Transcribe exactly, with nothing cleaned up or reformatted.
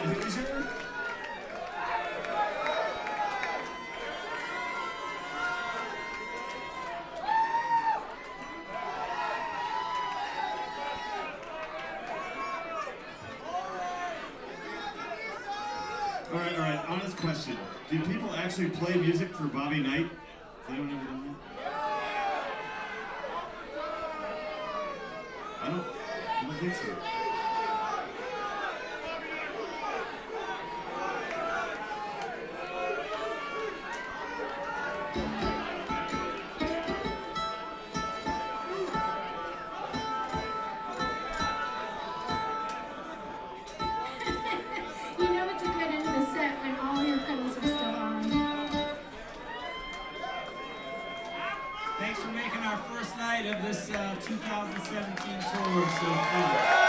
Hoosier. All right, all right. Honest question: do people actually play music for Bobby Knight? Has anyone ever done that? I don't. I don't think so. You know it's a good end of the set when all your pedals are still on. Thanks for making our first night of this uh, two thousand seventeen tour so fun.